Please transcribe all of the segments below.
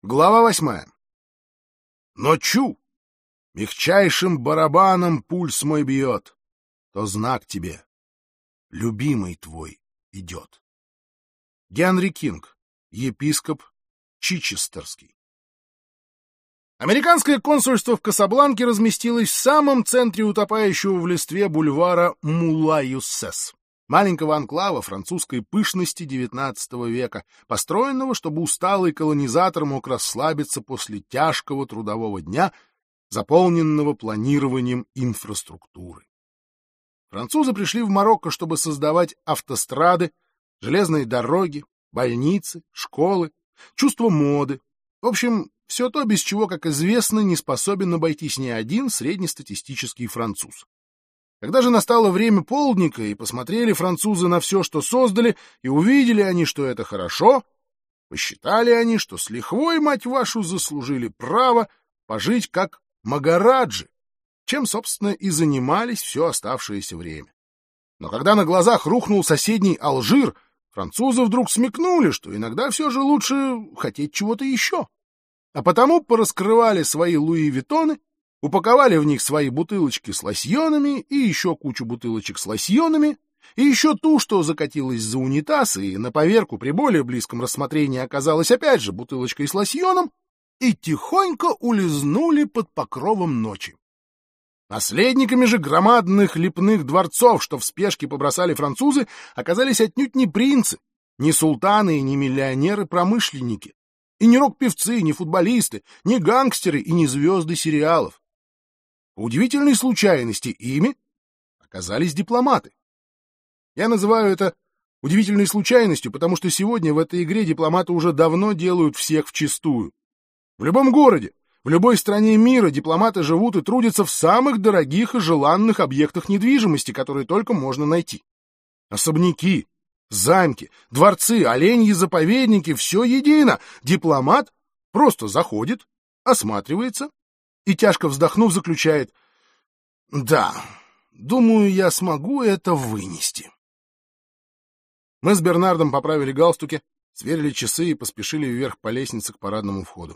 Глава 8. Ночью мягчайшим барабаном пульс мой бьет, то знак тебе, любимый твой, идет. Генри Кинг, епископ Чичестерский. Американское консульство в Касабланке разместилось в самом центре утопающего в листве бульвара Мула-Юссес, маленького анклава французской пышности XIX века, построенного, чтобы усталый колонизатор мог расслабиться после тяжкого трудового дня, заполненного планированием инфраструктуры. Французы пришли в Марокко, чтобы создавать автострады, железные дороги, больницы, школы, чувство моды. В общем, все то, без чего, как известно, не способен обойтись ни один среднестатистический француз. Когда же настало время полдника, и посмотрели французы на все, что создали, и увидели они, что это хорошо, посчитали они, что с лихвой, мать вашу, заслужили право пожить как магараджи, чем, собственно, и занимались все оставшееся время. Но когда на глазах рухнул соседний Алжир, французы вдруг смекнули, что иногда все же лучше хотеть чего-то еще. А потому пораскрывали свои Луи Виттоны, упаковали в них свои бутылочки с лосьонами и еще кучу бутылочек с лосьонами, и еще ту, что закатилась за унитаз, и на поверку при более близком рассмотрении оказалась опять же бутылочкой с лосьоном, и тихонько улизнули под покровом ночи. Наследниками же громадных лепных дворцов, что в спешке побросали французы, оказались отнюдь не принцы, не султаны и не миллионеры-промышленники, и не рок-певцы, и не футболисты, не гангстеры и не звезды сериалов. По удивительной случайности ими оказались дипломаты. Я называю это удивительной случайностью, потому что сегодня в этой игре дипломаты уже давно делают всех вчистую. В любом городе, в любой стране мира дипломаты живут и трудятся в самых дорогих и желанных объектах недвижимости, которые только можно найти. Особняки, замки, дворцы, оленьи заповедники — все едино. Дипломат просто заходит, осматривается и, тяжко вздохнув, заключает: «Да, думаю, я смогу это вынести». Мы с Бернардом поправили галстуки, сверили часы и поспешили вверх по лестнице к парадному входу.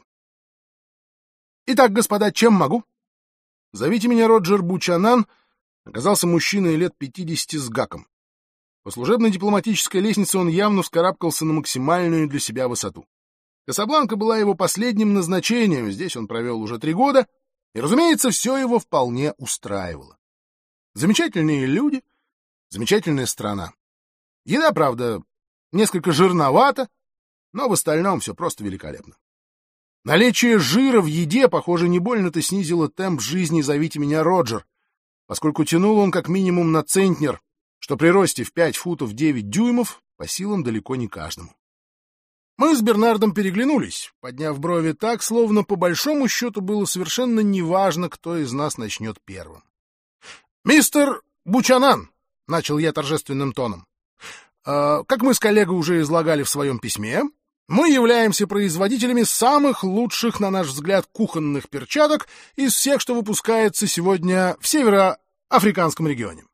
«Итак, господа, чем могу?» «Зовите меня Роджер Бучанан», оказался мужчиной лет 50 с гаком. По служебно-дипломатической лестнице он явно вскарабкался на максимальную для себя высоту. Касабланка была его последним назначением, здесь он провел уже 3 года, и, разумеется, все его вполне устраивало. Замечательные люди, замечательная страна. Еда, правда, несколько жирновата, но в остальном все просто великолепно. Наличие жира в еде, похоже, не больно-то снизило темп жизни «Зовите меня Роджер», поскольку тянул он как минимум на центнер, что при росте в 5 футов 9 дюймов по силам далеко не каждому. Мы с Бернардом переглянулись, подняв брови так, словно по большому счету было совершенно неважно, кто из нас начнет первым. «Мистер Бучанан», — начал я торжественным тоном, как мы с коллегой уже излагали в своем письме, мы являемся производителями самых лучших, на наш взгляд, кухонных перчаток из всех, что выпускается сегодня в североафриканском регионе.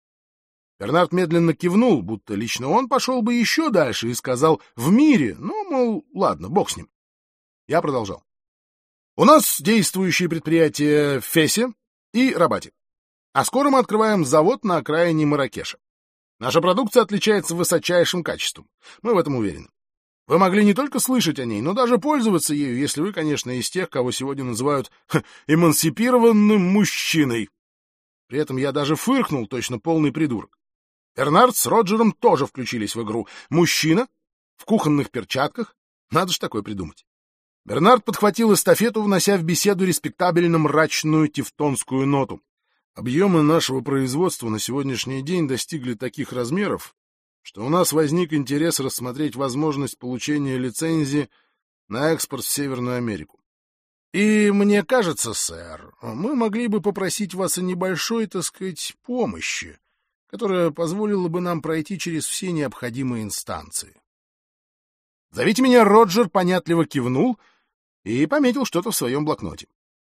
Бернард медленно кивнул, будто лично он пошел бы еще дальше и сказал «в мире», ну, мол, ладно, бог с ним. Я продолжал. У нас действующие предприятия в Фесе и Рабате, а скоро мы открываем завод на окраине Марракеша. Наша продукция отличается высочайшим качеством, мы в этом уверены. Вы могли не только слышать о ней, но даже пользоваться ею, если вы, конечно, из тех, кого сегодня называют эмансипированным мужчиной. При этом я даже фыркнул, точно полный придурок. Бернард с Роджером тоже включились в игру. Мужчина в кухонных перчатках. Надо ж такое придумать. Бернард подхватил эстафету, внося в беседу респектабельно мрачную тевтонскую ноту. Объемы нашего производства на сегодняшний день достигли таких размеров, что у нас возник интерес рассмотреть возможность получения лицензии на экспорт в Северную Америку. И мне кажется, сэр, мы могли бы попросить вас о небольшой, так сказать, помощи, которая позволила бы нам пройти через все необходимые инстанции. «Зовите меня Роджер» понятливо кивнул и пометил что-то в своем блокноте.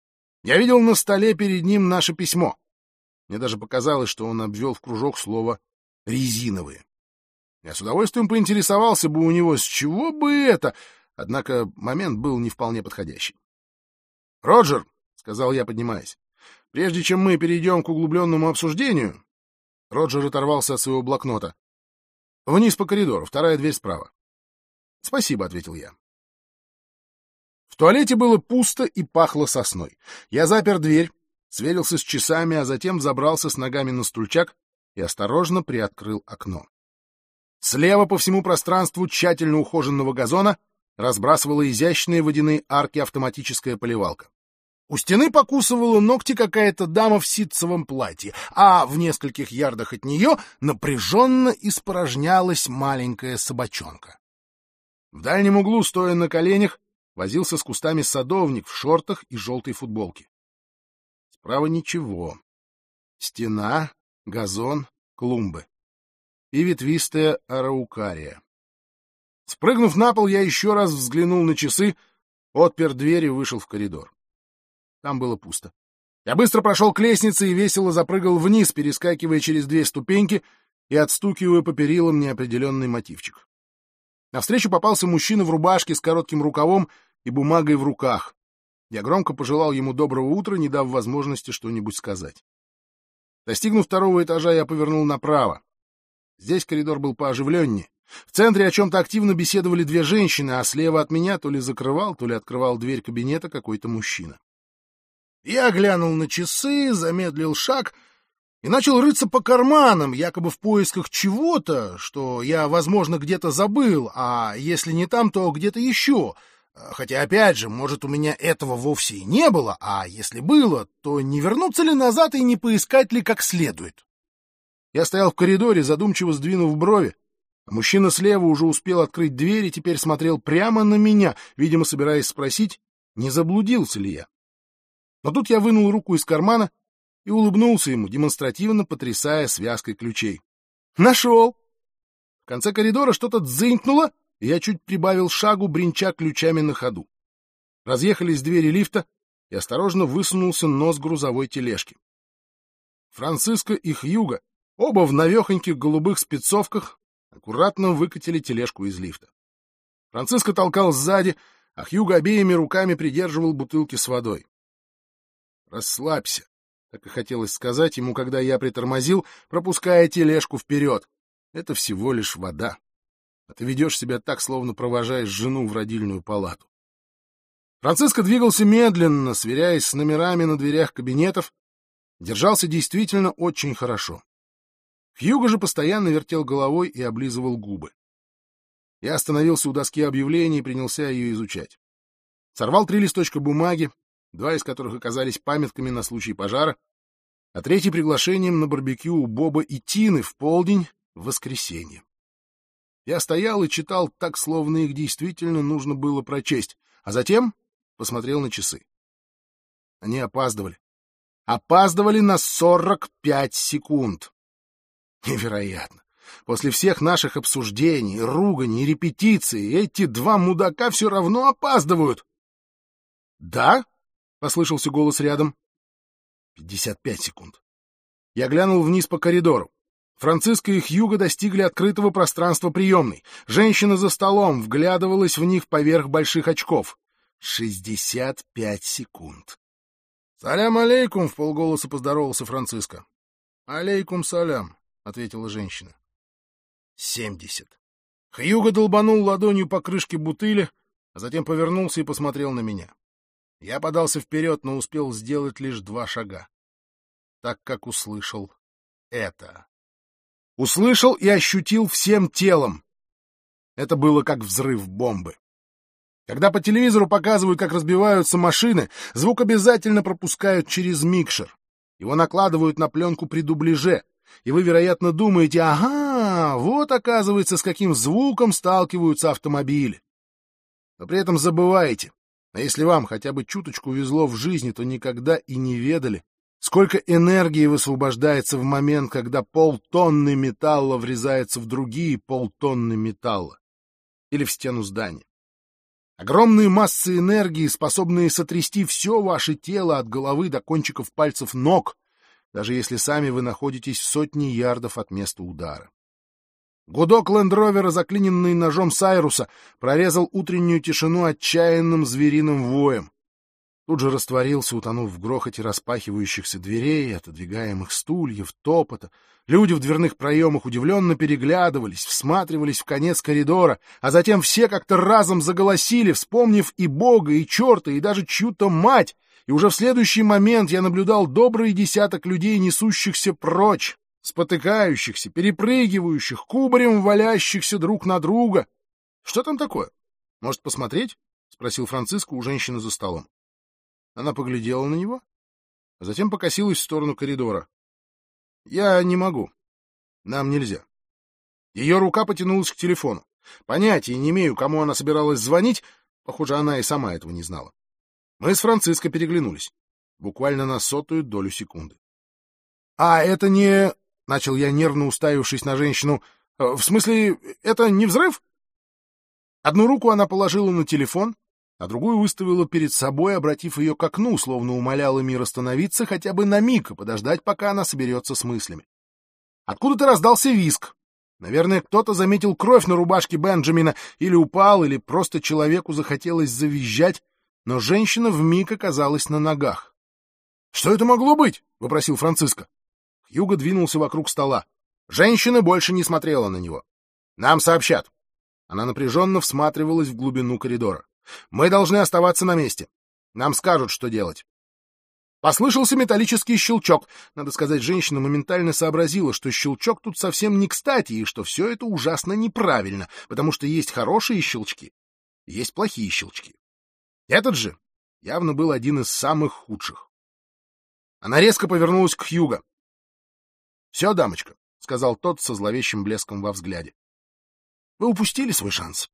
Я видел на столе перед ним наше письмо. Мне даже показалось, что он обвел в кружок слово «резиновые». Я с удовольствием поинтересовался бы у него, с чего бы это, Однако момент был не вполне подходящий. «Роджер», — сказал я, поднимаясь, — «прежде чем мы перейдем к углубленному обсуждению...» Роджер оторвался от своего блокнота. «Вниз по коридору, вторая дверь справа». «Спасибо», — ответил я. В туалете было пусто и пахло сосной. Я запер дверь, сверился с часами, а затем забрался с ногами на стульчак и осторожно приоткрыл окно. Слева по всему пространству тщательно ухоженного газона разбрасывала изящные водяные арки автоматическая поливалка. У стены покусывала ногти какая-то дама в ситцевом платье, а в нескольких ярдах от нее напряженно испорожнялась маленькая собачонка. В дальнем углу, стоя на коленях, возился с кустами садовник в шортах и желтой футболке. Справа ничего. Стена, газон, клумбы. И ветвистая араукария. Спрыгнув на пол, я еще раз взглянул на часы, отпер дверь и вышел в коридор. Там было пусто. Я быстро прошел к лестнице и весело запрыгал вниз, перескакивая через 2 ступеньки и отстукивая по перилам неопределенный мотивчик. Навстречу попался мужчина в рубашке с коротким рукавом и бумагой в руках. Я громко пожелал ему доброго утра, не дав возможности что-нибудь сказать. Достигнув 2-го этажа, я повернул направо. Здесь коридор был пооживленнее. В центре о чем-то активно беседовали 2 женщины, а слева от меня то ли закрывал, то ли открывал дверь кабинета какой-то мужчина. Я глянул на часы, замедлил шаг и начал рыться по карманам, якобы в поисках чего-то, что я, возможно, где-то забыл, а если не там, то где-то еще. Хотя, опять же, может, у меня этого вовсе и не было, а если было, то не вернуться ли назад и не поискать ли как следует? Я стоял в коридоре, задумчиво сдвинув брови, а мужчина слева уже успел открыть дверь и теперь смотрел прямо на меня, видимо, собираясь спросить, не заблудился ли я. Но тут я вынул руку из кармана и улыбнулся ему, демонстративно потрясая связкой ключей. «Нашел!» В конце коридора что-то дзынькнуло, и я чуть прибавил шагу, бренча ключами на ходу. Разъехались двери лифта, и осторожно высунулся нос грузовой тележки. Франциско и Хьюго, оба в навехоньких голубых спецовках, аккуратно выкатили тележку из лифта. Франциско толкал сзади, а Хьюго обеими руками придерживал бутылки с водой. «Расслабься», — так и хотелось сказать ему, когда я притормозил, пропуская тележку вперед. «Это всего лишь вода. А ты ведешь себя так, словно провожаешь жену в родильную палату». Франциско двигался медленно, сверяясь с номерами на дверях кабинетов, держался действительно очень хорошо. Хьюго же постоянно вертел головой и облизывал губы. Я остановился у доски объявлений и принялся ее изучать. Сорвал 3 листочка бумаги, 2 из которых оказались памятками на случай пожара, а 3 — приглашением на барбекю у Боба и Тины в полдень в воскресенье. Я стоял и читал так, словно их действительно нужно было прочесть, а затем посмотрел на часы. Они опаздывали. Опаздывали на 45 секунд. Невероятно. После всех наших обсуждений, руганий, репетиций эти 2 мудака все равно опаздывают. «Да?» — послышался голос рядом. 55 секунд. Я глянул вниз по коридору. Франциско и Хьюго достигли открытого пространства приемной. Женщина за столом вглядывалась в них поверх больших очков. 65 секунд. «Салям алейкум!» — вполголоса поздоровался Франциско. «Алейкум салям!» — ответила женщина. 70. Хьюго долбанул ладонью по крышке бутыли, а затем повернулся и посмотрел на меня. Я подался вперед, но успел сделать лишь 2 шага, так как услышал это. Услышал и ощутил всем телом. Это было как взрыв бомбы. Когда по телевизору показывают, как разбиваются машины, звук обязательно пропускают через микшер. Его накладывают на пленку при дубляже, и вы, вероятно, думаете, ага, вот, оказывается, с каким звуком сталкиваются автомобили. Но при этом забываете, а если вам хотя бы чуточку везло в жизни, то никогда и не ведали, сколько энергии высвобождается в момент, когда полтонны металла врезается в другие полтонны металла или в стену здания. Огромные массы энергии, способные сотрясти все ваше тело от головы до кончиков пальцев ног, даже если сами вы находитесь в сотне ярдов от места удара. Гудок лендровера, заклиненный ножом Сайруса, прорезал утреннюю тишину отчаянным звериным воем. Тут же растворился, утонув в грохоте распахивающихся дверей, отодвигаемых стульев, топота. Люди в дверных проемах удивленно переглядывались, всматривались в конец коридора, а затем все как-то разом заголосили, вспомнив и Бога, и черта, и даже чью-то мать, и уже в следующий момент я наблюдал добрый десяток людей, несущихся прочь, спотыкающихся, перепрыгивающих, кубарем валящихся друг на друга. — Что там такое? Может, посмотреть? — спросил Франциско у женщины за столом. Она поглядела на него, а затем покосилась в сторону коридора. — Я не могу. Нам нельзя. Ее рука потянулась к телефону. Понятия не имею, кому она собиралась звонить. Похоже, она и сама этого не знала. Мы с Франциско переглянулись. Буквально на 100-ю долю секунды. — А это не... — начал я, нервно уставившись на женщину. — В смысле, это не взрыв? Одну руку она положила на телефон, а другую выставила перед собой, обратив ее к окну, словно умоляла мир остановиться хотя бы на миг и подождать, пока она соберется с мыслями. Откуда-то раздался визг. Наверное, кто-то заметил кровь на рубашке Бенджамина, или упал, или просто человеку захотелось завизжать, но женщина вмиг оказалась на ногах. — Что это могло быть? — вопросил Франциско. Хьюго двинулся вокруг стола. Женщина больше не смотрела на него. — Нам сообщат. Она напряженно всматривалась в глубину коридора. Мы должны оставаться на месте. Нам скажут, что делать. Послышался металлический щелчок. Надо сказать, женщина моментально сообразила, что щелчок тут совсем не кстати, и что все это ужасно неправильно, потому что есть хорошие щелчки, есть плохие щелчки. Этот же явно был один из самых худших. Она резко повернулась к Хьюго. — Все, дамочка, — сказал тот со зловещим блеском во взгляде. — Вы упустили свой шанс.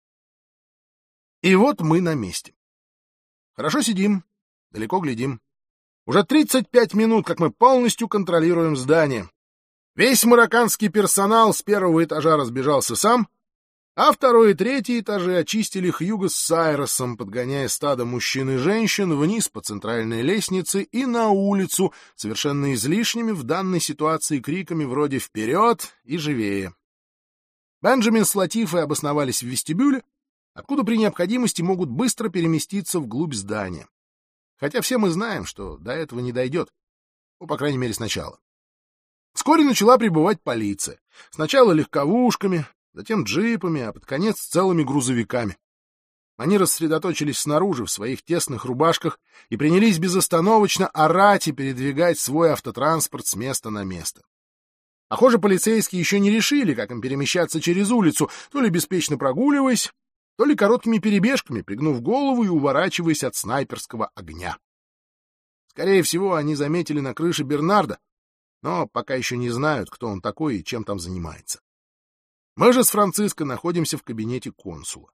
И вот мы на месте. Хорошо сидим, далеко глядим. Уже 35 минут, как мы полностью контролируем здание. Весь марокканский персонал с первого этажа разбежался сам, а второй и третий этажи очистили Хьюго с Сайросом, подгоняя стадо мужчин и женщин вниз по центральной лестнице и на улицу, совершенно излишними в данной ситуации криками вроде «Вперед!» и «Живее!». Бенджамин с Латифой обосновались в вестибюле, откуда при необходимости могут быстро переместиться вглубь здания. Хотя все мы знаем, что до этого не дойдет. Ну, по крайней мере, сначала. Вскоре начала прибывать полиция. Сначала легковушками, затем джипами, а под конец целыми грузовиками. Они рассредоточились снаружи в своих тесных рубашках и принялись безостановочно орать и передвигать свой автотранспорт с места на место. Похоже, полицейские еще не решили, как им перемещаться через улицу, то ли беспечно прогуливаясь, то ли короткими перебежками, пригнув голову и уворачиваясь от снайперского огня. Скорее всего, они заметили на крыше Бернарда, но пока еще не знают, кто он такой и чем там занимается. Мы же с Франциско находимся в кабинете консула.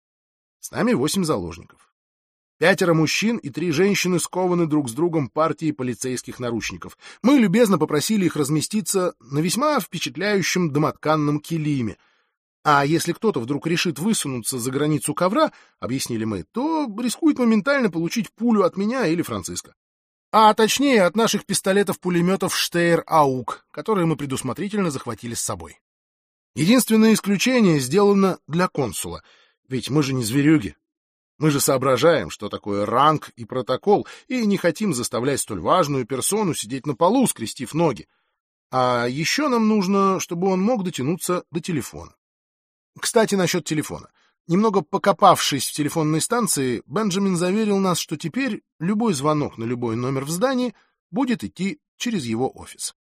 С нами 8 заложников. 5 мужчин и 3 женщины скованы друг с другом партией полицейских наручников. Мы любезно попросили их разместиться на весьма впечатляющем домотканном килиме. А если кто-то вдруг решит высунуться за границу ковра, объяснили мы, то рискует моментально получить пулю от меня или Франциско. А точнее, от наших пистолетов-пулеметов Штейр-Аук, которые мы предусмотрительно захватили с собой. Единственное исключение сделано для консула, ведь мы же не зверюги. Мы же соображаем, что такое ранг и протокол, и не хотим заставлять столь важную персону сидеть на полу, скрестив ноги. А еще нам нужно, чтобы он мог дотянуться до телефона. Кстати, насчет телефона. Немного покопавшись в телефонной станции, Бенджамин заверил нас, что теперь любой звонок на любой номер в здании будет идти через его офис.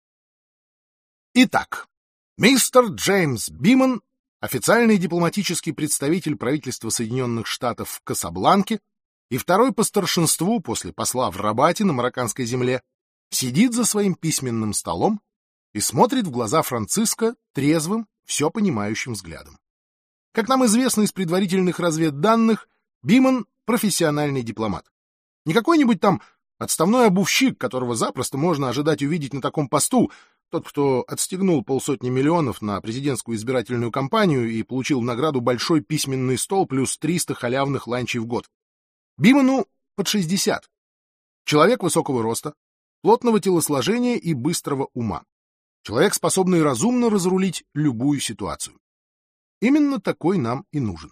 Итак, мистер Джеймс Биман, официальный дипломатический представитель правительства Соединенных Штатов в Касабланке и второй по старшинству после посла в Рабате на марокканской земле, сидит за своим письменным столом и смотрит в глаза Франциско трезвым, все понимающим взглядом. Как нам известно из предварительных разведданных, Биман — профессиональный дипломат. Не какой-нибудь там отставной обувщик, которого запросто можно ожидать увидеть на таком посту, тот, кто отстегнул 500 миллионов на президентскую избирательную кампанию и получил в награду большой письменный стол плюс 300 халявных ланчей в год. Биману под 60. Человек высокого роста, плотного телосложения и быстрого ума. Человек, способный разумно разрулить любую ситуацию. Именно такой нам и нужен.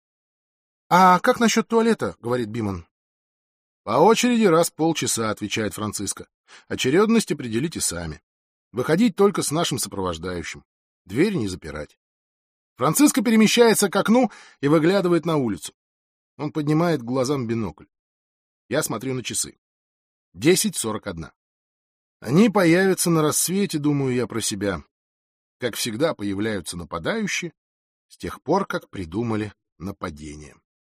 — А как насчет туалета? — говорит Биман. — По очереди раз в полчаса, — отвечает Франциско. — Очередность определите сами. Выходить только с нашим сопровождающим. Дверь не запирать. Франциско перемещается к окну и выглядывает на улицу. Он поднимает к глазам бинокль. Я смотрю на часы. 10:41. Они появятся на рассвете, думаю я про себя. Как всегда, появляются нападающие с тех пор, как придумали нападение.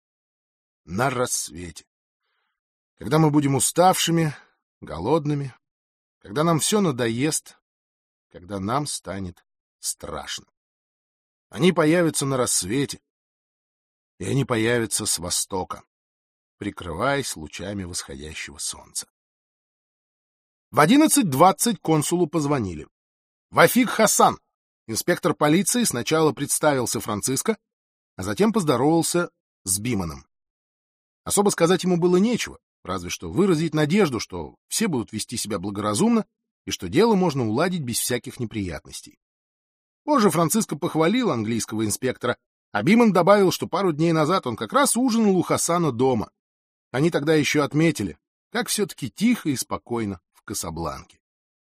На рассвете. Когда мы будем уставшими, голодными, когда нам все надоест, когда нам станет страшно. Они появятся на рассвете, и они появятся с востока, прикрываясь лучами восходящего солнца. В 11:20 консулу позвонили. Вафик Хасан, инспектор полиции, сначала представился Франциско, а затем поздоровался с Биманом. Особо сказать ему было нечего, разве что выразить надежду, что все будут вести себя благоразумно и что дело можно уладить без всяких неприятностей. Позже Франциско похвалил английского инспектора, а Биман добавил, что пару дней назад он как раз ужинал у Хасана дома. Они тогда еще отметили, как все-таки тихо и спокойно в Касабланке.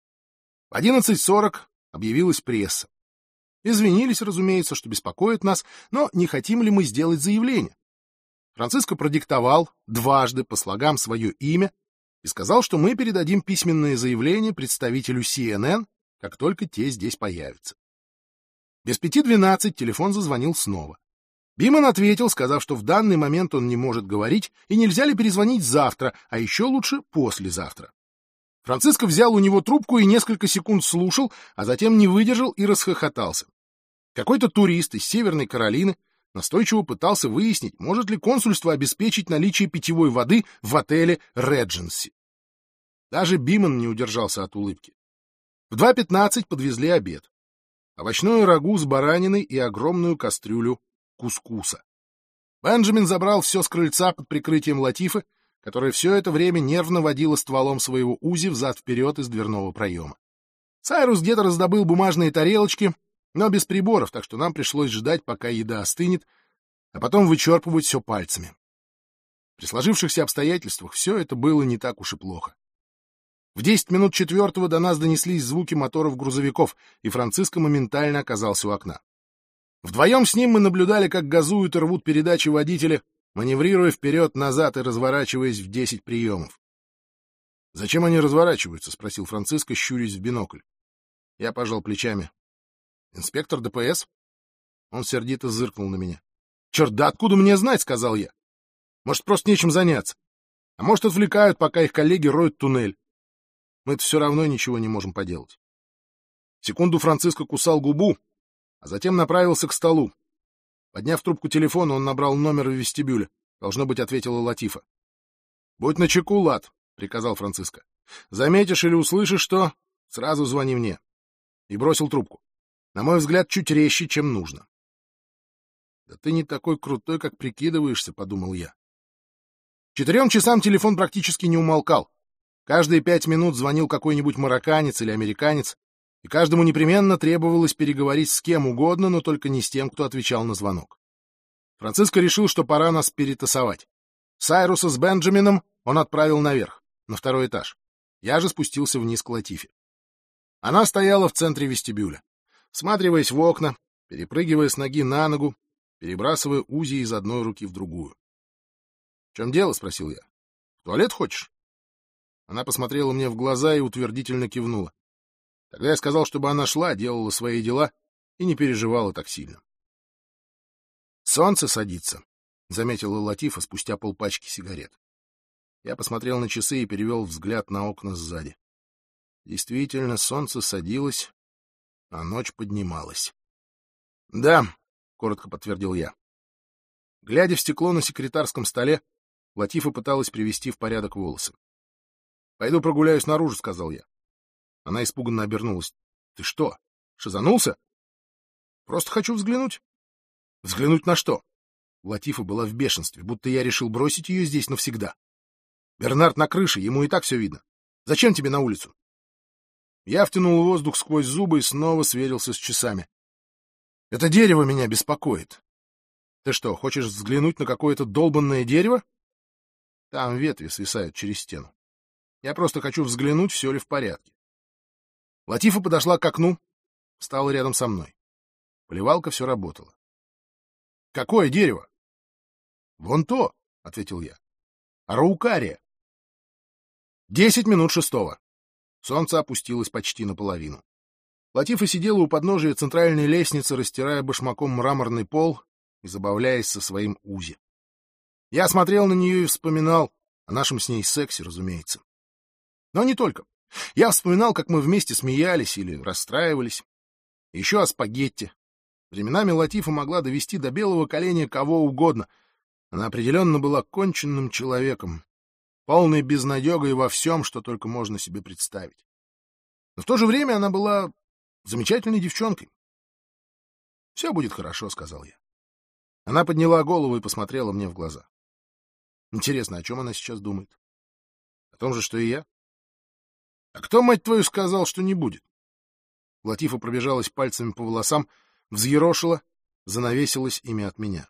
В 11:40 объявилась пресса. Извинились, разумеется, что беспокоит нас, но не хотим ли мы сделать заявление. Франциско продиктовал дважды по слогам свое имя и сказал, что мы передадим письменное заявление представителю CNN, как только те здесь появятся. Без 5:12 телефон зазвонил снова. Биман ответил, сказав, что в данный момент он не может говорить и нельзя ли перезвонить завтра, а еще лучше послезавтра. Франциско взял у него трубку и несколько секунд слушал, а затем не выдержал и расхохотался. Какой-то турист из Северной Каролины настойчиво пытался выяснить, может ли консульство обеспечить наличие питьевой воды в отеле «Редженси». Даже Биман не удержался от улыбки. В 2:15 подвезли обед. Овощное рагу с бараниной и огромную кастрюлю кускуса. Бенджамин забрал все с крыльца под прикрытием Латифы, которая все это время нервно водила стволом своего УЗИ взад-вперед из дверного проема. Сайрус где-то раздобыл бумажные тарелочки, но без приборов, так что нам пришлось ждать, пока еда остынет, а потом вычерпывать все пальцами. При сложившихся обстоятельствах все это было не так уж и плохо. В 10:04 до нас донеслись звуки моторов грузовиков, и Франциско моментально оказался у окна. Вдвоем с ним мы наблюдали, как газуют и рвут передачи водители, маневрируя вперед-назад и разворачиваясь в 10 приемов. — Зачем они разворачиваются? — спросил Франциско, щурясь в бинокль. Я пожал плечами. — Инспектор ДПС? Он сердито зыркнул на меня. — Черт, да откуда мне знать? — сказал я. — Может, просто нечем заняться. А может, отвлекают, пока их коллеги роют туннель. Мы-то все равно ничего не можем поделать. Секунду Франциско кусал губу, а затем направился к столу. Подняв трубку телефона, он набрал номер в вестибюле. Должно быть, ответила Латифа. — Будь начеку, Лат, — приказал Франциско. — Заметишь или услышишь что, сразу звони мне. И бросил трубку. На мой взгляд, чуть резче, чем нужно. — Да ты не такой крутой, как прикидываешься, — подумал я. К 4 часам телефон практически не умолкал. Каждые 5 минут звонил какой-нибудь марокканец или американец, и каждому непременно требовалось переговорить с кем угодно, но только не с тем, кто отвечал на звонок. Франциско решил, что пора нас перетасовать. Сайруса с Бенджамином он отправил наверх, на 2-й этаж. Я же спустился вниз к Латифе. Она стояла в центре вестибюля, всматриваясь в окна, перепрыгивая с ноги на ногу, перебрасывая УЗИ из одной руки в другую. — В чем дело? — спросил я. — В туалет хочешь? Она посмотрела мне в глаза и утвердительно кивнула. Тогда я сказал, чтобы она шла, делала свои дела и не переживала так сильно. «Солнце садится», — заметила Латифа спустя полпачки сигарет. Я посмотрел на часы и перевел взгляд на окна сзади. Действительно, солнце садилось, а ночь поднималась. «Да», — коротко подтвердил я. Глядя в стекло на секретарском столе, Латифа пыталась привести в порядок волосы. «Пойду прогуляюсь наружу», — сказал я. Она испуганно обернулась. — Ты что, шизанулся? — Просто хочу взглянуть. — Взглянуть на что? Латифа была в бешенстве, будто я решил бросить ее здесь навсегда. — Бернард на крыше, ему и так все видно. Зачем тебе на улицу? Я втянул воздух сквозь зубы и снова сверился с часами. Это дерево меня беспокоит. Ты что, хочешь взглянуть на какое-то долбанное дерево? Там ветви свисают через стену. Я просто хочу взглянуть, все ли в порядке. Латифа подошла к окну, встала рядом со мной. Поливалка все работала. — Какое дерево? — Вон то, — ответил я. — Араукария. 10 минут шестого. Солнце опустилось почти наполовину. Латифа сидела у подножия центральной лестницы, растирая башмаком мраморный пол и забавляясь со своим Узи. Я смотрел на нее и вспоминал о нашем с ней сексе, разумеется. Но не только. Я вспоминал, как мы вместе смеялись или расстраивались. Еще о спагетти. Временами Латифа могла довести до белого коленя кого угодно. Она определенно была конченным человеком, полной безнадегой во всем, что только можно себе представить. Но в то же время она была замечательной девчонкой. — Все будет хорошо, — сказал я. Она подняла голову и посмотрела мне в глаза. Интересно, о чем она сейчас думает? О том же, что и я? А кто, мать твою, сказал, что не будет? Латифа пробежалась пальцами по волосам, взъерошила, занавесилась ими от меня.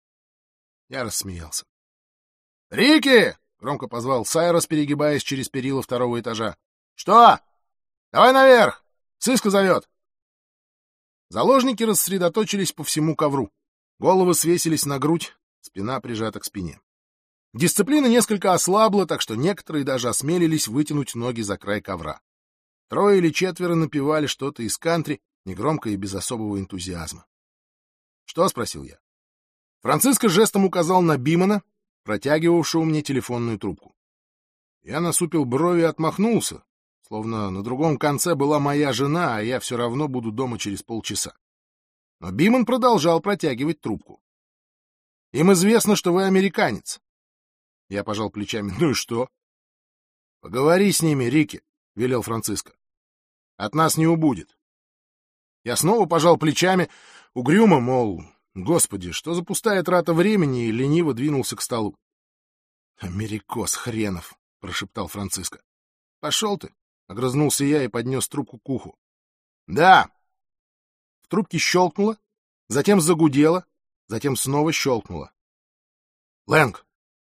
Я рассмеялся. «Рики!» — громко позвал Сайрос, перегибаясь через перила второго этажа. «Что? Давай наверх! Сыска зовет!» Заложники рассредоточились по всему ковру. Головы свесились на грудь, спина прижата к спине. Дисциплина несколько ослабла, так что некоторые даже осмелились вытянуть ноги за край ковра. Трое или четверо напевали что-то из кантри, негромко и без особого энтузиазма. «Что?» — спросил я. Франциско жестом указал на Бимана, протягивавшего мне телефонную трубку. Я насупил брови и отмахнулся, словно на другом конце была моя жена, а я все равно буду дома через полчаса. Но Биман продолжал протягивать трубку. «Им известно, что вы американец». Я пожал плечами. «Ну и что?» «Поговори с ними, Рики», — велел Франциско. «От нас не убудет». Я снова пожал плечами, угрюмо, мол, господи, что за пустая трата времени, и лениво двинулся к столу. «Америкос хренов», — прошептал Франциско. «Пошел ты», — огрызнулся я и поднес трубку к уху. «Да». В трубке щелкнуло, затем загудело, затем снова щелкнуло. «Лэнг».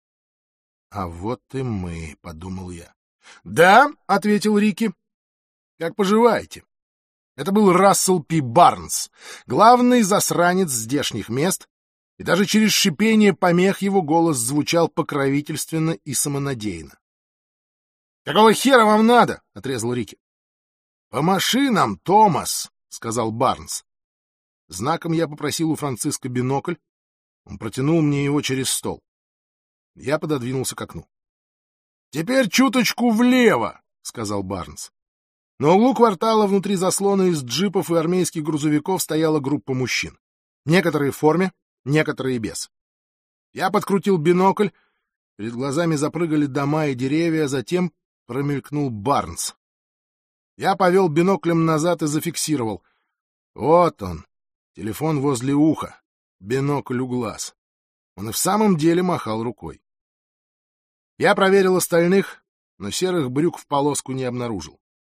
«А вот и мы», — подумал я. «Да», — ответил Рики. «Как поживаете?» Это был Рассел П. Барнс, главный засранец здешних мест, и даже через шипение помех его голос звучал покровительственно и самонадеянно. «Какого хера вам надо?» — отрезал Рики. «По машинам, Томас», — сказал Барнс. Знаком я попросил у Франциско бинокль. Он протянул мне его через стол. Я пододвинулся к окну. «Теперь чуточку влево», — сказал Барнс. На углу квартала внутри заслона из джипов и армейских грузовиков стояла группа мужчин. Некоторые в форме, некоторые без. Я подкрутил бинокль, перед глазами запрыгали дома и деревья, затем промелькнул Барнс. Я повел биноклем назад и зафиксировал. Вот он, телефон возле уха, бинокль у глаз. Он и в самом деле махал рукой. Я проверил остальных, но серых брюк в полоску не обнаружил.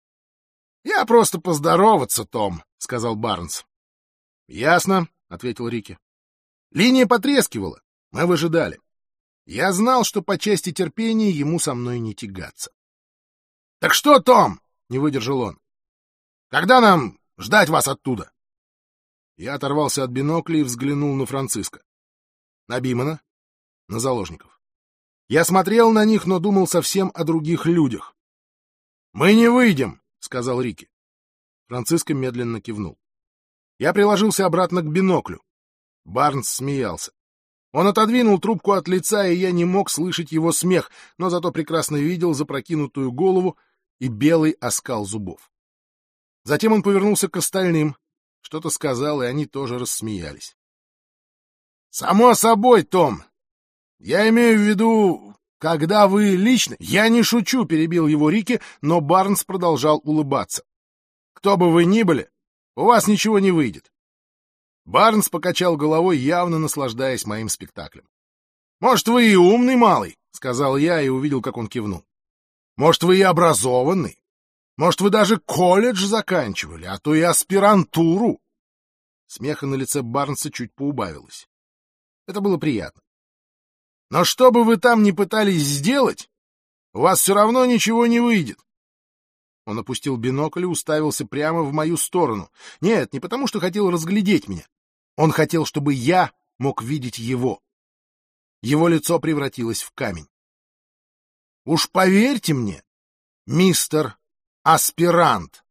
«Я просто поздороваться, Том», — сказал Барнс. «Ясно», — ответил Рики. Линия потрескивала, мы выжидали. Я знал, что по части терпения ему со мной не тягаться. «Так что, Том?» — не выдержал он. «Когда нам ждать вас оттуда?» Я оторвался от бинокля и взглянул на Франциско. На Бимана, на заложников. Я смотрел на них, но думал совсем о других людях. «Мы не выйдем», — сказал Рики. Франциско медленно кивнул. Я приложился обратно к биноклю. Барнс смеялся. Он отодвинул трубку от лица, и я не мог слышать его смех, но зато прекрасно видел запрокинутую голову и белый оскал зубов. Затем он повернулся к остальным, что-то сказал, и они тоже рассмеялись. «Само собой, Том. Я имею в виду, когда вы лично...» «Я не шучу», — перебил его Рики, но Барнс продолжал улыбаться. «Кто бы вы ни были, у вас ничего не выйдет». Барнс покачал головой, явно наслаждаясь моим спектаклем. «Может, вы и умный малый», — сказал я и увидел, как он кивнул. «Может, вы и образованный. Может, вы даже колледж заканчивали, а то и аспирантуру. Смеха на лице Барнса чуть поубавилось. Это было приятно. Но что бы вы там ни пытались сделать, у вас все равно ничего не выйдет. Он опустил бинокль и уставился прямо в мою сторону. Нет, не потому, что хотел разглядеть меня. Он хотел, чтобы я мог видеть его. Его лицо превратилось в камень. Уж поверьте мне, мистер аспирант.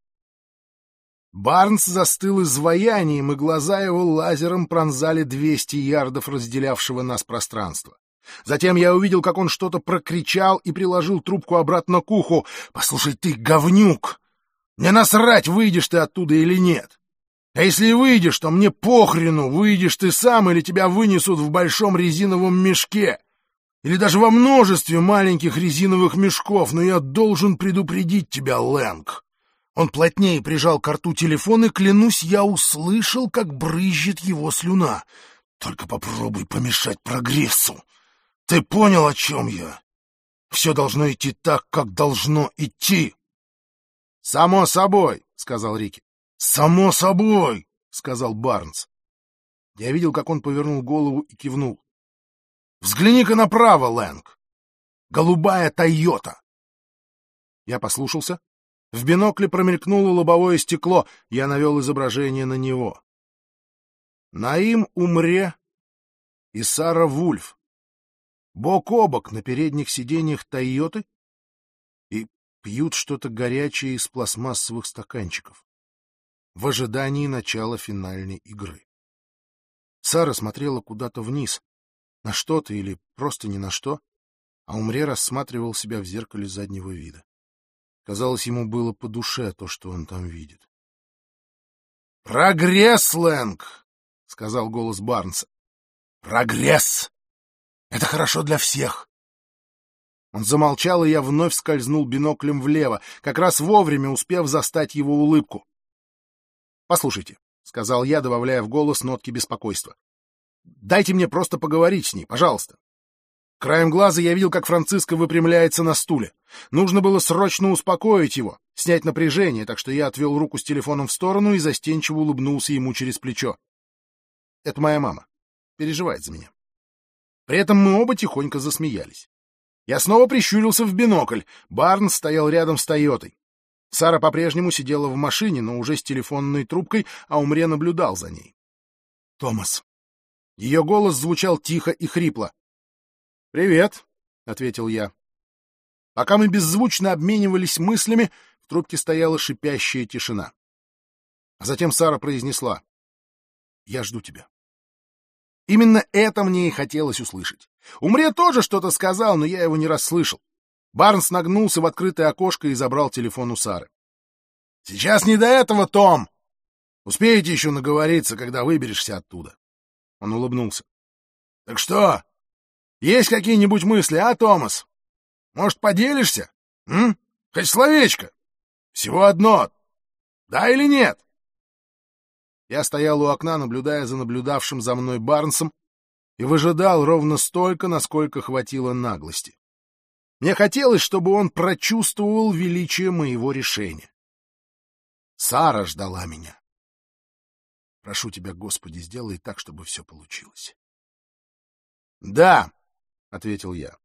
Барнс застыл изваянием, и глаза его лазером пронзали 200 ярдов разделявшего нас пространства. Затем я увидел, как он что-то прокричал и приложил трубку обратно к уху. «Послушай ты, говнюк! Мне насрать, выйдешь ты оттуда или нет. А если и выйдешь, то мне похрену, выйдешь ты сам или тебя вынесут в большом резиновом мешке. Или даже во множестве маленьких резиновых мешков, но я должен предупредить тебя, Лэнг». Он плотнее прижал к рту телефон, и, клянусь, я услышал, как брызжет его слюна. «Только попробуй помешать прогрессу. Ты понял, о чем я? Все должно идти так, как должно идти». «Само собой», — сказал Рики. «Само собой», — сказал Барнс. Я видел, как он повернул голову и кивнул. «Взгляни-ка направо, Лэнг. Голубая Тойота». Я послушался. В бинокле промелькнуло лобовое стекло. Я навел изображение на него. Наим Умре и Сара Вульф. Бок о бок на передних сиденьях Тойоты и пьют что-то горячее из пластмассовых стаканчиков в ожидании начала финальной игры. Сара смотрела куда-то вниз, на что-то или просто ни на что, а Умре рассматривал себя в зеркале заднего вида. Казалось, ему было по душе то, что он там видит. «Прогресс, Лэнг!» — сказал голос Барнса. «Прогресс! Это хорошо для всех!» Он замолчал, и я вновь скользнул биноклем влево, как раз вовремя успев застать его улыбку. «Послушайте», — сказал я, добавляя в голос нотки беспокойства, — «дайте мне просто поговорить с ней, пожалуйста». Краем глаза я видел, как Франциско выпрямляется на стуле. Нужно было срочно успокоить его, снять напряжение, так что я отвел руку с телефоном в сторону и застенчиво улыбнулся ему через плечо. «Это моя мама. Переживает за меня». При этом мы оба тихонько засмеялись. Я снова прищурился в бинокль. Барнс стоял рядом с Тойотой. Сара по-прежнему сидела в машине, но уже с телефонной трубкой, а Умре наблюдал за ней. «Томас». Ее голос звучал тихо и хрипло. «Привет», — ответил я. Пока мы беззвучно обменивались мыслями, в трубке стояла шипящая тишина. А затем Сара произнесла: «Я жду тебя». Именно это мне и хотелось услышать. Умре тоже что-то сказал, но я его не расслышал. Барнс нагнулся в открытое окошко и забрал телефон у Сары. «Сейчас не до этого, Том! Успеете еще наговориться, когда выберешься оттуда». Он улыбнулся. «Так что, есть какие-нибудь мысли, а, Томас? Может, поделишься? Хоть словечко? Всего одно. Да или нет?» Я стоял у окна, наблюдая за наблюдавшим за мной Барнсом, и выжидал ровно столько, насколько хватило наглости. Мне хотелось, чтобы он прочувствовал величие моего решения. Сара ждала меня. Прошу тебя, Господи, сделай так, чтобы все получилось. — Да, — ответил я.